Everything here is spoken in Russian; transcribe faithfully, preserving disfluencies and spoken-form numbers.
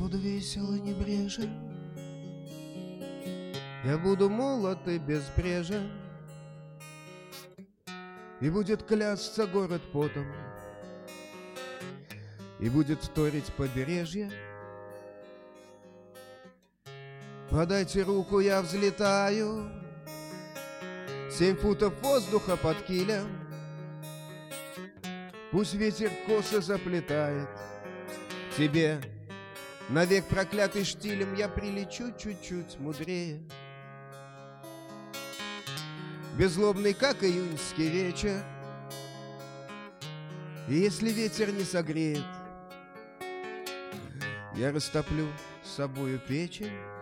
буду весел и небрежен, я буду молод и безбрежен, и будет клясться город потом, и будет вторить побережье. Подайте руку, я взлетаю, семь футов воздуха под килем. Пусть ветер косы заплетает, тебе навек проклятый штилем я прилечу чуть-чуть мудрее. Беззлобный, как июньский вечер, и если ветер не согреет, я растоплю с собою печень.